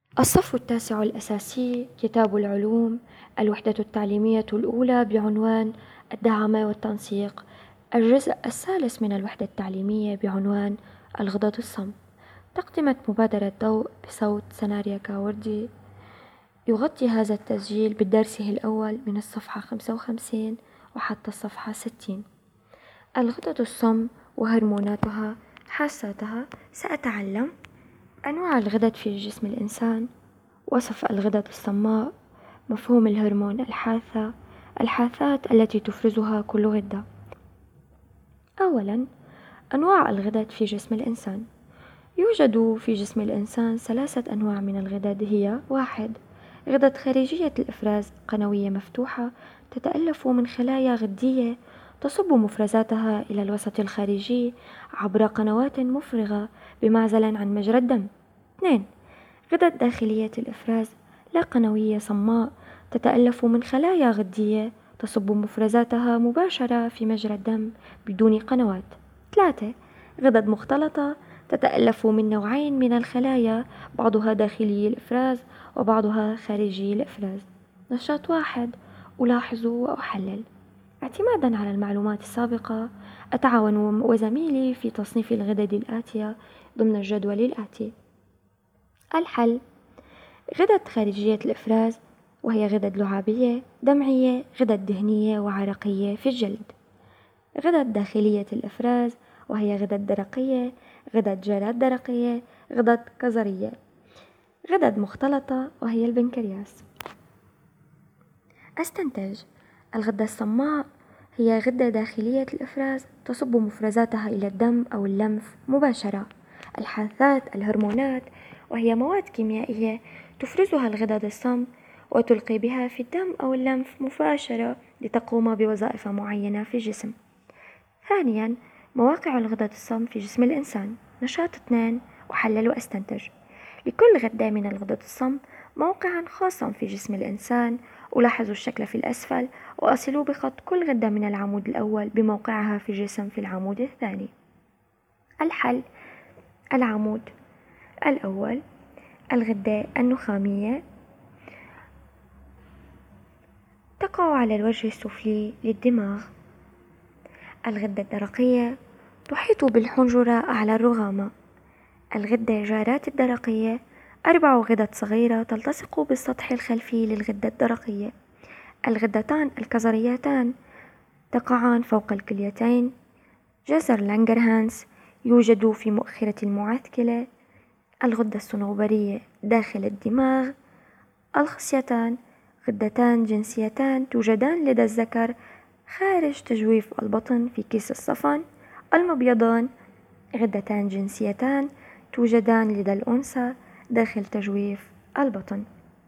الصف التاسع الأساسي كتاب العلوم، الوحدة التعليمية الأولى بعنوان الدعامة والتنسيق. الجزء الثالث من الوحدة التعليمية بعنوان الغدد الصم. تقدمت مبادرة ضوء بصوت سناريا كاوردي. يغطي هذا التسجيل بالدرسه الأول من الصفحة 55 وحتى الصفحة 60. الغدد الصم وهرموناتها حاساتها. سأتعلم أنواع الغدد في جسم الإنسان، وصف الغدد الصماء، مفهوم الهرمون الحاثة، الحاثات التي تفرزها كل غدة. أولا، أنواع الغدد في جسم الإنسان. يوجد في جسم الإنسان 3 أنواع من الغدد، هي: 1. غدد خارجية الإفراز، قنوية مفتوحة تتألف من خلايا غدية تصب مفرزاتها إلى الوسط الخارجي عبر قنوات مفرغة بمعزل عن مجرى الدم. 2. غدد داخلية الإفراز، لا قنوية صماء تتألف من خلايا غدية تصب مفرزاتها مباشرة في مجرى الدم بدون قنوات. 3. غدد مختلطة تتألف من نوعين من الخلايا، بعضها داخلي الإفراز وبعضها خارجي الإفراز. نشاط 1: ألاحظ وأحلل. اعتمادا على المعلومات السابقة، أتعاون وزميلي في تصنيف الغدد الآتية ضمن الجدول الآتي. الحل: غدد خارجية الإفراز، وهي غدد لعابية دمعية، غدد دهنية وعرقية في الجلد. غدد داخلية الإفراز، وهي غدد درقية، غدد جارات درقية، غدد كظرية. غدد مختلطة، وهي البنكرياس. أستنتج: الغدة الصماء هي غدة داخلية الإفراز تصب مفرزاتها إلى الدم أو اللمف مباشرة. الحاثات الهرمونات، وهي مواد كيميائية تفرزها الغدد الصم وتلقي بها في الدم أو اللمف مباشرة لتقوم بوظائف معينة في الجسم. ثانيا، مواقع الغدد الصم في جسم الإنسان. نشاط 2: أحلل وأستنتج. لكل غدة من الغدد الصم موقعا خاصا في جسم الإنسان. ألاحظ الشكل في الأسفل وأصل بخط كل غدة من العمود الأول بموقعها في الجسم في العمود الثاني. الحل: العمود الأول: الغدة النخامية تقع على الوجه السفلي للدماغ. الغدة الدرقية تحيط بالحنجرة أعلى الرغامة. الغدة جارات الدرقية 4 غدد صغيرة تلتصق بالسطح الخلفي للغدة الدرقية. الغدتان الكظريتان تقعان فوق الكليتين. جزر لانجرهانس يوجد في مؤخرة المعاثكلة. الغدة الصنوبرية داخل الدماغ. الخصيتان غدتان جنسيتان توجدان لدى الذكر خارج تجويف البطن في كيس الصفن. المبيضان غدتان جنسيتان توجدان لدى الأنثى داخل تجويف البطن.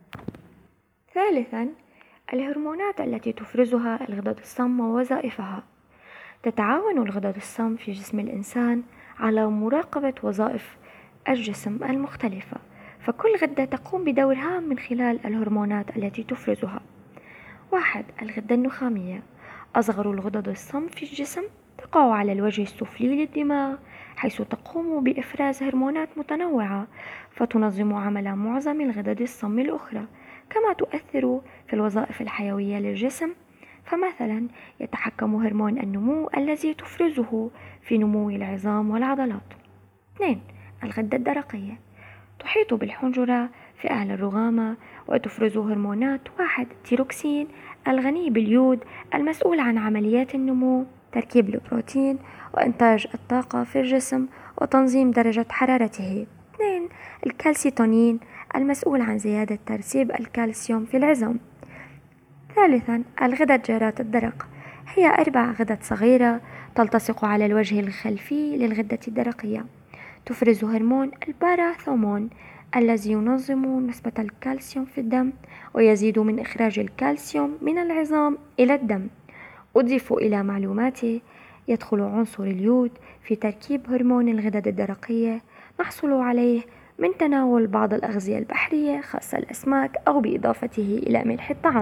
ثالثا، الهرمونات التي تفرزها الغدد الصم ووظائفها. تتعاون الغدد الصم في جسم الإنسان على مراقبة وظائف الجسم المختلفة، فكل غدة تقوم بدور هام من خلال الهرمونات التي تفرزها. 1. الغدة النخامية، أصغر الغدد الصم في الجسم، تقع على الوجه السفلي للدماغ، حيث تقوم بإفراز هرمونات متنوعة فتنظم عمل معظم الغدد الصم الأخرى، كما تؤثر في الوظائف الحيوية للجسم. فمثلا يتحكم هرمون النمو الذي تفرزه في نمو العظام والعضلات. 2. الغدة الدرقية تحيط بالحنجرة في أعلى الرغامة وتفرز هرمونات: 1. تيروكسين الغني باليود المسؤول عن عمليات النمو، تركيب البروتين وإنتاج الطاقة في الجسم وتنظيم درجة حرارته. 2. الكالسيتونين المسؤول عن زيادة ترسيب الكالسيوم في العظام. ثالثا، الغدد جارات الدرق، هي 4 غدد صغيرة تلتصق على الوجه الخلفي للغدة الدرقية، تفرز هرمون الباراثومون الذي ينظم نسبة الكالسيوم في الدم ويزيد من إخراج الكالسيوم من العظام إلى الدم. أضيف إلى معلوماتي يدخل عنصر اليود في تركيب هرمون الغدد الدرقية، نحصل عليه من تناول بعض الأغذية البحرية خاصة الأسماك أو بإضافته إلى ملح الطعام.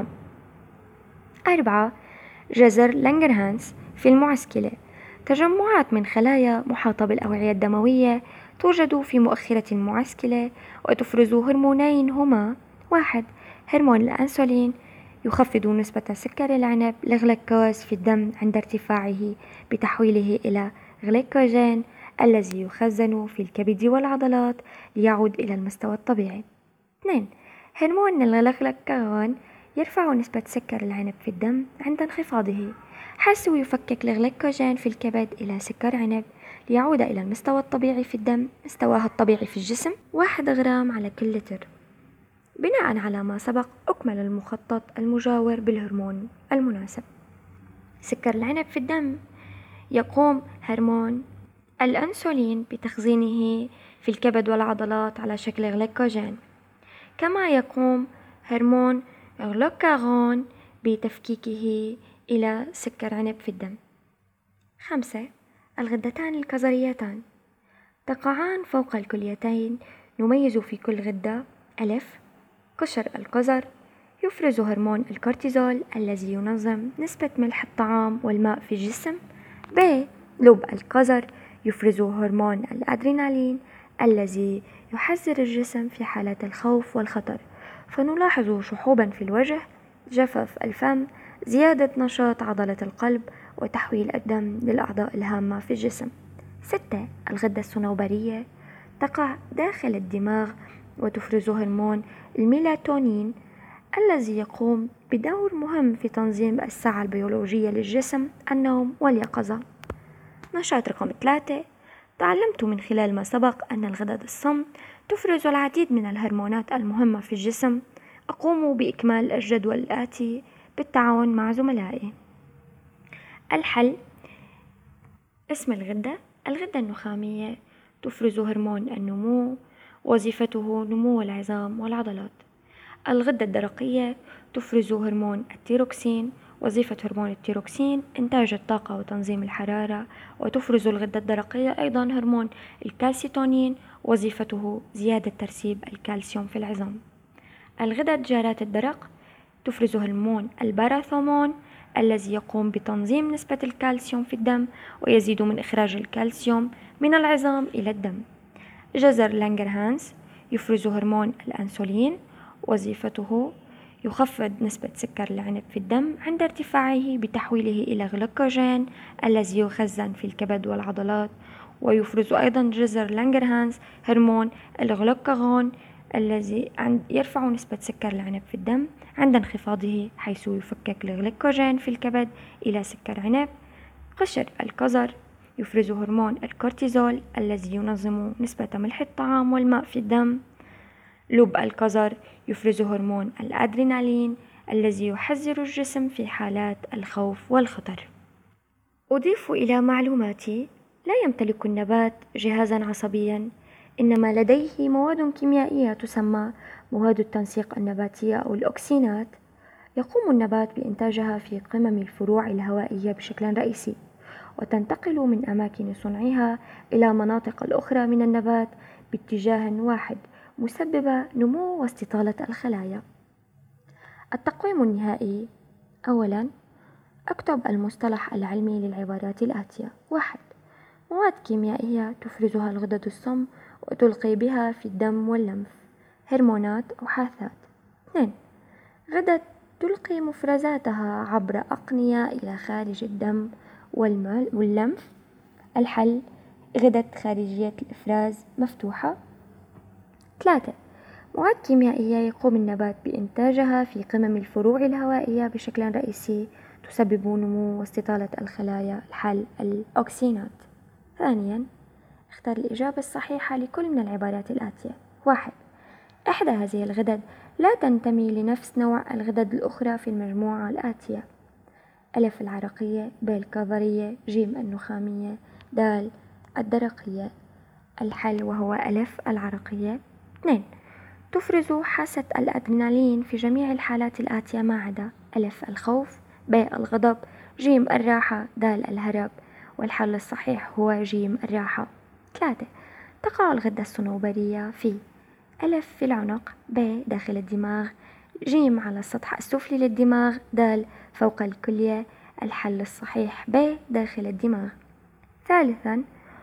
4. جزر لانجرهانس في المعسكلة، تجمعات من خلايا محاطة بالأوعية الدموية توجد في مؤخرة المعسكلة وتفرز هرمونين هما: 1. هرمون الأنسولين يخفض نسبة سكر العنب الغلوكوز في الدم عند ارتفاعه بتحويله إلى غليكوجين الذي يخزن في الكبد والعضلات ليعود إلى المستوى الطبيعي. 2. هرمون الغلوكاغون يرفع نسبة سكر العنب في الدم عند انخفاضه، حيث يفكك الغليكوجين في الكبد إلى سكر عنب ليعود إلى المستوى الطبيعي في الدم، مستواه الطبيعي في الجسم 1 غرام على كل لتر. بناء على ما سبق، أكمل المخطط المجاور بالهرمون المناسب. سكر العنب في الدم يقوم هرمون الأنسولين بتخزينه في الكبد والعضلات على شكل غليكوجين، كما يقوم هرمون غلوكاغون بتفكيكه إلى سكر عنب في الدم. 5. الغدتان الكظريتان تقعان فوق الكليتين. نميز في كل غدة: ألف، قشر القزر يفرز هرمون الكورتيزول الذي ينظم نسبة ملح الطعام والماء في الجسم. ب. لب القزر يفرز هرمون الأدرينالين الذي يحذر الجسم في حالات الخوف والخطر، فنلاحظ شحوبا في الوجه، جفاف الفم، زيادة نشاط عضلة القلب، وتحويل الدم للأعضاء الهامة في الجسم. 6. الغدة الصنوبرية تقع داخل الدماغ وتفرز هرمون الميلاتونين الذي يقوم بدور مهم في تنظيم الساعة البيولوجية للجسم، النوم واليقظة. نشاط رقم 3. تعلمت من خلال ما سبق أن الغدد الصم تفرز العديد من الهرمونات المهمة في الجسم. أقوم بإكمال الجدول الآتي بالتعاون مع زملائي. الحل: اسم الغدة: الغدة النخامية تفرز هرمون النمو، وظيفته نمو العظام والعضلات. الغدة الدرقية تفرز هرمون التيروكسين، وظيفة هرمون التيروكسين إنتاج الطاقة وتنظيم الحرارة. وتفرز الغدة الدرقية أيضا هرمون الكالسيتونين، وظيفته زيادة ترسيب الكالسيوم في العظام. الغدد جارات الدرق تفرز هرمون الباراثومون الذي يقوم بتنظيم نسبة الكالسيوم في الدم ويزيد من إخراج الكالسيوم من العظام إلى الدم. جزر لانجرهانز يفرز هرمون الأنسولين، وظيفته يخفض نسبة سكر العنب في الدم عند ارتفاعه بتحويله إلى غلوكوجين الذي يخزن في الكبد والعضلات. ويفرز أيضا جزر لانجرهانز هرمون الغلوكاغون الذي يرفع نسبة سكر العنب في الدم عند انخفاضه، حيث يفكك الغلوكوجين في الكبد إلى سكر عنب. قشر القزر يفرز هرمون الكورتيزول الذي ينظم نسبة ملح الطعام والماء في الدم. لب القزر يفرز هرمون الأدرينالين الذي يحذر الجسم في حالات الخوف والخطر. أضيف إلى معلوماتي: لا يمتلك النبات جهازا عصبيا، إنما لديه مواد كيميائية تسمى مواد التنسيق النباتية أو الأوكسينات، يقوم النبات بإنتاجها في قمم الفروع الهوائية بشكل رئيسي، وتنتقل من أماكن صنعها إلى مناطق الأخرى من النبات باتجاه واحد، مسببة نمو واستطالة الخلايا. التقويم النهائي: أولا، أكتب المصطلح العلمي للعبارات الآتية: 1. مواد كيميائية تفرزها الغدد الصم وتلقي بها في الدم واللمف، هرمونات أو حاثات. 2. غدد تلقي مفرزاتها عبر أقنية إلى خارج الدم واللمف. الحل: غدد خارجية الإفراز مفتوحة. 3. مواد كيميائية يقوم النبات بإنتاجها في قمم الفروع الهوائية بشكل رئيسي تسبب نمو واستطالة الخلايا. الحل: الأوكسينات. ثانيا، اختر الإجابة الصحيحة لكل من العبارات الآتية. 1. إحدى هذه الغدد لا تنتمي لنفس نوع الغدد الأخرى في المجموعة الآتية: ألف العرقية، ب الكظرية، ج النخامية، د الدرقية. الحل وهو ألف العرقية. 2. تفرز حاسة الأدرينالين في جميع الحالات الآتية ما عدا: ألف الخوف، ب الغضب، ج الراحة، د الهرب. والحل الصحيح هو ج الراحة. 3. تقع الغدة الصنوبرية في: ألف في العنق، ب داخل الدماغ، ج على السطح السفلي للدماغ، د فوق الكلية. الحل الصحيح ب داخل الدماغ. ثالثا،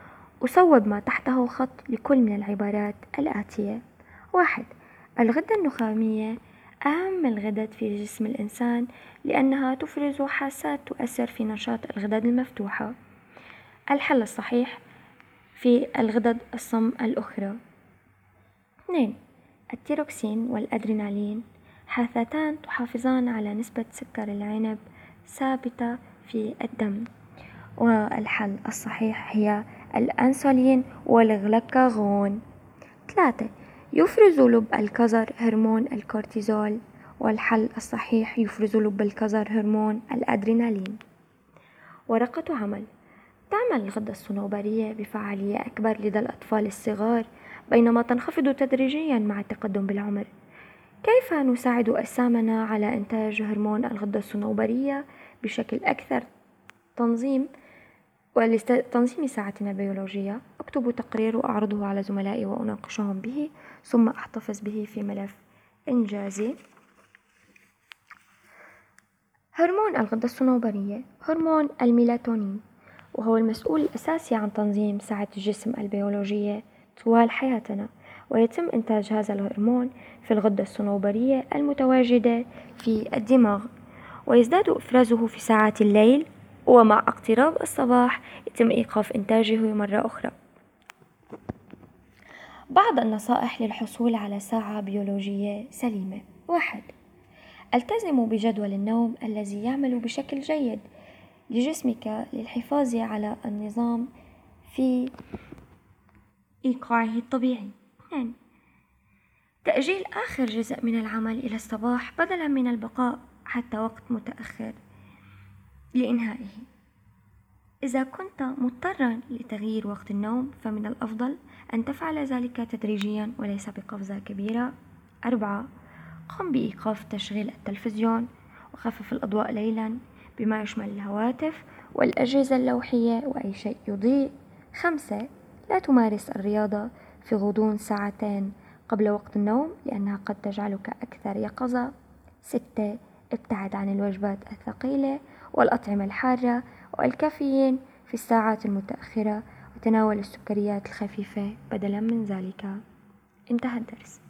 وصوب ما تحته خط لكل من العبارات الآتية. 1. الغدة النخامية أهم الغدد في جسم الإنسان لأنها تفرز حاسات تؤثر في نشاط الغدد المفتوحة. الحل الصحيح في الغدد الصم الأخرى. 2. التيروكسين والأدرينالين حاثتان تحافظان على نسبة سكر العنب ثابتة في الدم. والحل الصحيح هي الأنسولين والغلوكاغون. 3. يفرز لب الكظر هرمون الكورتيزول، والحل الصحيح يفرز لب الكظر هرمون الأدرينالين. ورقة عمل: تعمل الغدة الصنوبرية بفعالية أكبر لدى الأطفال الصغار بينما تنخفض تدريجيا مع التقدم بالعمر. كيف نساعد أجسامنا على إنتاج هرمون الغدة الصنوبرية بشكل أكثر تنظيم ولتنظيم ساعتنا البيولوجية؟ أكتب تقرير وأعرضه على زملائي وأناقشهم به، ثم أحتفظ به في ملف إنجازي. هرمون الغدة الصنوبرية هرمون الميلاتونين، وهو المسؤول الأساسي عن تنظيم ساعة الجسم البيولوجية طوال حياتنا، ويتم إنتاج هذا الهرمون في الغدة الصنوبرية المتواجدة في الدماغ، ويزداد إفرازه في ساعات الليل، ومع اقتراب الصباح يتم إيقاف إنتاجه مرة أخرى. بعض النصائح للحصول على ساعة بيولوجية سليمة. 1. التزموا بجدول النوم الذي يعمل بشكل جيد لجسمك للحفاظ على النظام في إيقاعه الطبيعي. 2. تأجيل آخر جزء من العمل إلى الصباح بدلا من البقاء حتى وقت متأخر لإنهائه. إذا كنت مضطرا لتغيير وقت النوم فمن الأفضل أن تفعل ذلك تدريجيا وليس بقفزة كبيرة. 4. قم بإيقاف تشغيل التلفزيون وخفف الأضواء ليلا بما يشمل الهواتف والأجهزة اللوحية وأي شيء يضيء. 5. لا تمارس الرياضة في غضون ساعتين قبل وقت النوم لأنها قد تجعلك أكثر يقظة. 6. ابتعد عن الوجبات الثقيلة والأطعمة الحارة والكافيين في الساعات المتأخرة، وتناول السكريات الخفيفة بدلا من ذلك. انتهى الدرس.